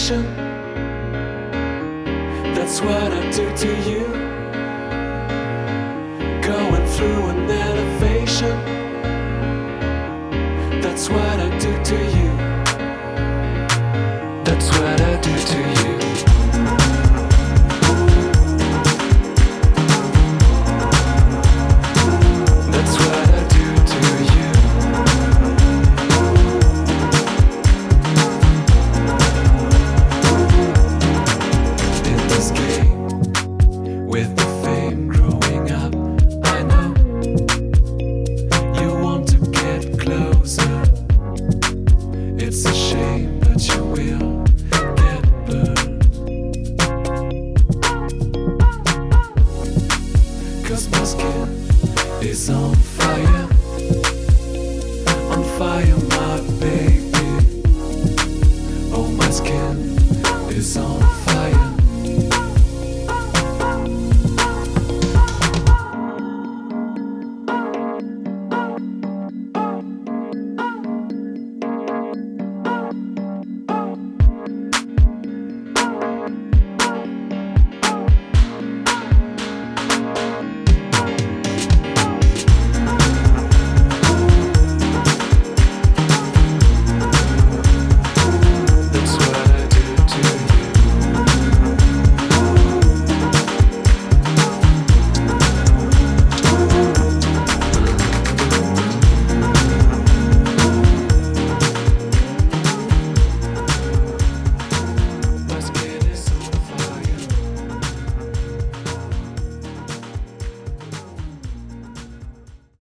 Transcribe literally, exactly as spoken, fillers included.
elevation. That's what I do to you. Going through an elevation. That's what I do to you. That's what I do to you. That's what I do to you. In this game, with the fame growing up, I know you want to get closer. It's a shame, but you will get burned. 'Cause my skin is on fire, on fire, my baby. Oh, my skin is on fire.